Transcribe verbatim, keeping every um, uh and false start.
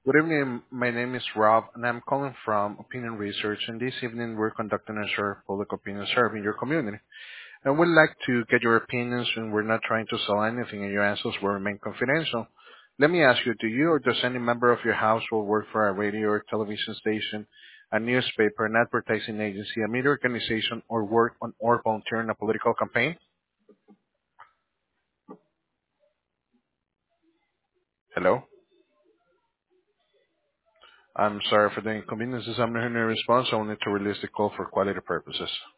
Good evening. My name is Rob, and I'm calling from Opinion Research. And this evening, we're conducting a short public opinion survey in your community. And we'd like to get your opinions, and we're not trying to sell anything, and your answers will remain confidential. Let me ask you, do you or does any member of your household work for a radio or television station, a newspaper, an advertising agency, a media organization, or work on or volunteer in a political campaign? Hello? I'm sorry for the inconveniences. I'm not hearing a response. I will need to release the call for quality purposes.